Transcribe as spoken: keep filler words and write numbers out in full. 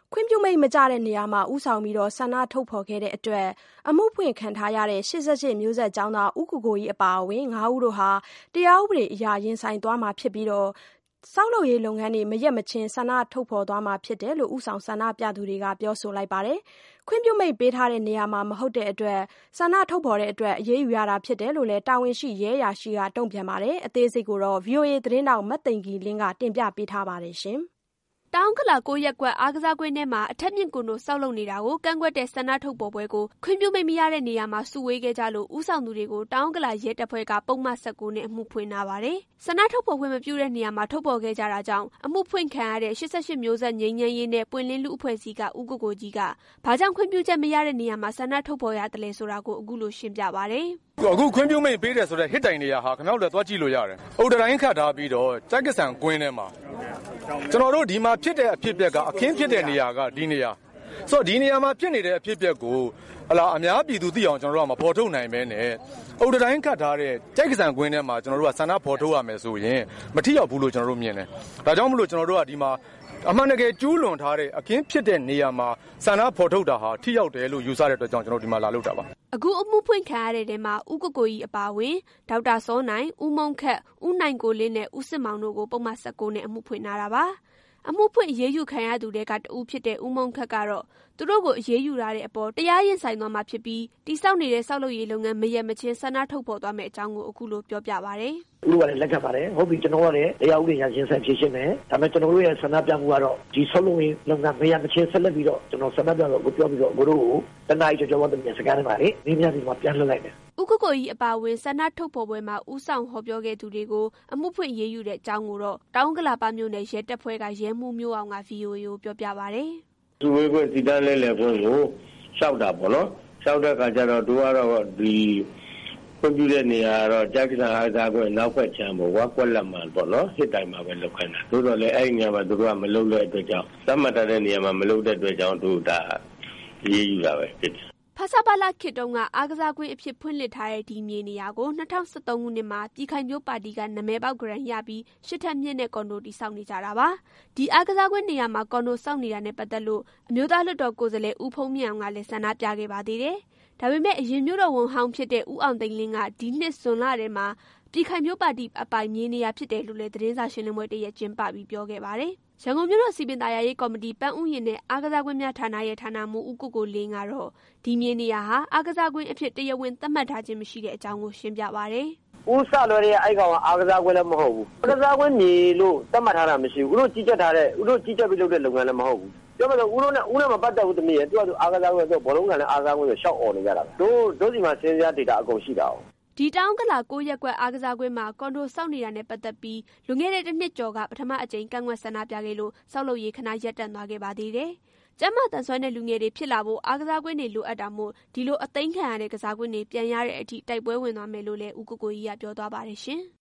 ခွင့်ပြုမိန့်မကျတဲ့နေရာမှာဦးဆောင်ပြီးဆန္ဒထုတ်ဖော်ခဲ့တဲ့အတွက်အမှုဖွင့်ခံထားရတဲ့ရှစ်ဆယ့်ရှစ်မျိုးဆက်ကျောင်းသားဦးကိုကိုကြီးအပါအဝင်ငါးဦးတို့ဟာတရားဥပဒေအရာရင်ဆိုင်သွားမှာဖြစ်ပြီးဆောက်လုပ်ရေးလုပ်ငန်းတွေမရက်မချင်းဆန္ဒထုတ်ဖော်သွားမှာဖြစ်တယ်လို့ဦးဆောင်ဆန္ဒပြသူတွေကပြောဆိုလိုက်ပါတယ်။ခွင့်ပြုမိန့်ပေးထားတဲ့နေရာမှာမဟုတ်တဲ့အတွက်ဆန္ဒထုတ်ဖော်တဲ့အတွက်အရေးယူရတာဖြစ်တယ်လို့လည်းတာဝန်ရှိရဲအရာရှိကတုံ့ပြန်ပါတယ်။အသေးစိတ်ကိုတော့ ဗွီအိုအေ သတင်းထောက်မသိင်္ဂီလင်းကတင်ပြပေးထားပါတယ်ရှင်။တောင်ကလာကိုရက်ကွက်အားကစားကွင်းထဲမှာအထက်မြင့်ကွန်တို့ဆောက်လုပ်နေတာကိုကန့်ကွက်တဲ့ဆန္ဒထုတ်ပေါ်ပွဲကိုခွင့်ပြုမိန့်မရတဲ့နေရာမှာစုဝေးခဲ့ကြလို့ဦးဆောင်သူတွေကိုတောင်ကလာရဲတပ်ဖွဲ့ကပုံမှန်၁၉နဲ့အမှုဖွင့်ထားပါတယ်။ဆန္ဒထုတ်ပေါ်ခွင့်မပြုတဲ့နေရာမှာထုတ်ပေါ်ခဲ့ကြတာကြောင့်အမှုဖွင့်ခံရတဲ့ရှစ်ဆယ့်ရှစ်မျိုးဆက်ငြိမ်းချမ်းရေးနဲ့ပွင့်လင်းလူအဖွဲ့အစည်းကဦးကိုကိုကြီးကဘာကြောင့်ခွင့်ပြုချက်မရတဲ့နေရာမှာဆန္ဒထုတ်ပေါ်ရတယ်လဲဆိုတာကိုအခုလိုရှင်းပြပါတယ်။အခုခွင့်ပြုမိန့်ပေးတယ်ဆိုတဲ့ဟစ်တိုင်နေရာဟာခင်ဗျားတို့လည်းသွားကြည့်လို့ရတယ်။အုတ်တိုင်းခတ်ထားပြီးတော့ကြိုက်ကဆန်ကွင်းထဲမှာကျွန်တော်တို့ဒီမှာဖြစ်တဲ့အဖြစ်အပျက်ကအခင်းဖြစ်တဲ့နေရာကဒီနေရာဆိုတော့ဒီနေရာမှာဖြစ်နေတဲ့အဖြစ်အပျက်ကိုအလားအများပြည်သူသိအောင်ကျွန်တော်တို့ကမဖော်ထုတ်နိုင်ပဲနဲ့အုတ်တိုင်းခတ်ထားတဲ့ကြိုက်ကဆန်ကွင်းထဲမှာကျွန်တော်တို့ကဆန္ဒဖော်ထုတ်ရမယ်ဆိုရင်မထိရောက်ဘူးလို့ကျွန်တော်တို့မြင်တယ်။ဒါကြောင့်မလို့ကျွန်တော်တို့ကဒီမှာအမှန်တကယ်ကျူးလွန်ထားတဲ့အခင်းဖြစ်တဲ့နေရာမှာဆန္ဒဖော်ထုတ်တာဟာထိရောက်တယ်လို့ယူဆတဲ့အတွက်ကြောင့်ကျွန်တော်ဒီမှာလာလုပ်တာပါအခုအမှုဖွင့်ခံရတဲ့တဲမှာဦးကိုကိုကြီးအပါဝင်ဒေါက်တာစောနိုင်ဦးမုံခက်ဦးနိုင်ကိုလင်းနဲ့ဦးစစ်မောင်တို့ကိုပုံမှန်၁၉နဲ့အမှုဖွင့်ထားတာပါအမှုဖွင့်အရေးယူခံရသူတွေကတဦးဖြစ်တဲ့ဦးမုံခက်ကတော့သူတို့ကိုအရေးယူရတဲ့အပေါ်တရားရင်ဆိုင်သွားမှာဖြစ်ပြီးတိစောက်နေတဲ့ဆောက်လုပ်ရေးလုပ်ငန်းမရက်မချင်းဆန္ဒထုတ်ဖော်သွားမယ့်အကြောင်းကိုအခုလိုပြောပြပါရယ်ဦးတို့ကလည်းလက်ခံပါတယ်ဟုတ်ပြီကျွန်တော်ကလည်းတရားဥပဒေရရင်ဆိုင်ဖြစ်ရှင်းမယ်ဒါပေမဲ့ကျွန်တော်တို့ရဲ့ဆန္ဒပြမှုကတော့ဒီဆောက်လုပ်ရေးလုပ်ငန်းမရက်မချင်းဆက်လက်ပြီးတော့ကျွန်တော်ဆန္ဒပြတော့ကိုပြောပြီးတော့ကိုတို့ကိုတနအီကျော်ကျော်ဝတ်တဲ့စကားတွေပါလေနေမြဒီမှာပြန်လွှတ်လိုက်တယ်ဦးကိုကိုကြီးအပါဝင်ဆန္ဒထုတ်ဖော်ပွဲမှာဦးဆောင်ဟောပြောခဲ့သူတွေကိုအမှုဖွင့်ရေးယူတဲ့အကြောင်းကိုတော့တောင်ကလာပါမြို့နယ်ရဲတပ်ဖွဲ့ကရဲမှုမျိုးအောင်က ဗီအိုအေ ကိုပြောပြပါရယ်သူဝေးခွင့်စီတန်းလဲလဲခွင့်ကိုရှောက်တာပေါ့နော်ရှောက်တဲ့အခါကျတော့တို့ကတော့ဒီခွင့်ပြုတဲ့နေရာကတော့ကြိုက်ကစားအားစားခွင့်နောက်ဖက်ချမ်းပေါ့ဝါကွက်လက်မှန်ပေါ့နော်ဟစ်တိုင်မှာပဲလောက်ခိုင်းတာတို့တော့လည်းအဲ့ဒီနေရာမှာတို့ကမလုပ်တဲ့အတွက်ကြောင့်သတ်မှတ်တဲ့နေရာမှာမလုပ်တဲ့အတွက်ကြောင့်တို့ဒါရေးယူတာပဲဖြစ်တယ်ဖဆပါလာခေတုံကအားကစားကွင်းအဖြစ်ဖွင့်လှစ်ထားတဲ့ဒီမြေနေရာကို၂၀၁၃ခုနှစ်မှာပြည်ခိုင်မျိုးပါတီကနာမည်ပေါက်ဂရန်ရပြီးရှစ်ထပ်မြင့်တဲ့ကွန်ဒိုတီဆောက်နေကြတာပါဒီအားကစားကွင်းနေရာမှာကွန်ဒိုဆောက်နေတာနဲ့ပတ်သက်လို့အမျိုးသားလွှတ်တော်ကိုယ်စားလှယ်ဦးဖုံးမြင့်အောင်ကလည်းဆန္ဒပြခဲ့ပါသေးတယ်ဒါပေမဲ့အရင်မျိုးတော်ဝန်ဟောင်းဖြစ်တဲ့ဦးအောင်သိန်းလင်းကဒီနှစ်ဇွန်လထဲမှာပြည်ခိုင်မျိုးပါတီအပိုင်မြေနေရာဖြစ်တယ်လို့လည်းသတင်းစာရှင်းလင်းပွဲတရက်ကျင်းပပြီးပြောခဲ့ပါတယ်ရန်ကုန်မြို့တော်စီပင်သာယာရေးကော်မတီပန်းဥယျာဉ်နဲ့အားကစားကွင်းများဌာနရဲ့ဌာနမှူးဦးကိုကိုလင်းကတော့ဒီမြေနေရာဟာအားကစားကွင်းအဖြစ်တရားဝင်သတ်မှတ်ထားခြင်းမရှိတဲ့အကြောင်းကိုရှင်းပြပါရယ်ဦးစလွယ်ရဲ့အိုက်ကောင်ကအားကစားကွင်းလည်းမဟုတ်ဘူးအားကစားကွင်းမြေလို့သတ်မှတ်ထားတာမရှိဘူးဦးတို့ကြီးကြပ်ထားတဲ့ဦးတို့ကြီးကြပ်ပြီးလုပ်တဲ့လုပ်ငန်းလည်းမဟုတ်ဘူးပြောမလို့ဦးတို့နဲ့ဦးနဲ့မပတ်သက်ဘူးတမီးရဲ့သူကသူအားကစားကွင်းဆိုဘောလုံးကန်လည်းအားကစားကွင်းဆိုရှောက်អော်နေကြတာတို့တို့ဒီမှာစင်းစရာဒေတာအကုန်ရှိတာအောင်ဒီတောင်ကလာကိုရက်ကွက်အားကစားကွင်းမှာကွန်ဒိုဆောက်နေတာနဲ့ပတ်သက်ပြီးလူငယ်တဲ့တစ်နှစ်ကျော်ကပထမအကြိမ်ကန့်ကွက်ဆန္ဒပြခဲ့လို့ဆောက်လုပ်ရေးခဏရပ်တန့်သွားခဲ့ပါသေးတယ်။ကျမတန်ဆွမ်းတဲ့လူငယ်တွေဖြစ်လာဖို့အားကစားကွင်းတွေလိုအပ်တာမို့ဒီလိုအသိမ်းခံရတဲ့ကစားကွင်းတွေပြန်ရတဲ့အထိတိုက်ပွဲဝင်သွားမယ်လို့လည်းဦးကိုကိုကြီးကပြောသွားပါတယ်ရှင်။